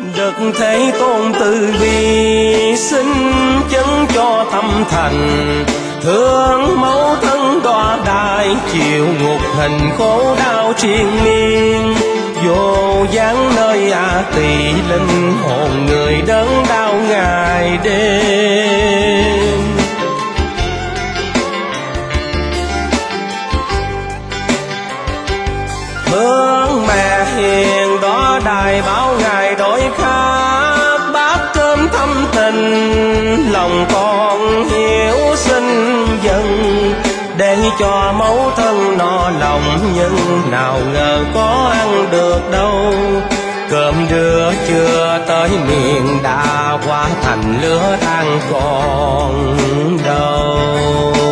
Đức Thế Tôn từ bi xin chứng cho tâm thành, thương mẫu thân đọa đại chịu ngục hình khổ đau triền miên. Vô giáng nơi A Tỳ linh hồn người đớn đau ngày đêm. Thương mẹ hiền đó đài báo ngài đổi khác, bát cơm thâm tình lòng con hiếu sinh dần, để cho mẫu thân no lòng nhưng nào ngờ có ăn được đâu. Cơm đưa chưa tới miệng đã hóa thành lửa than còn đâu.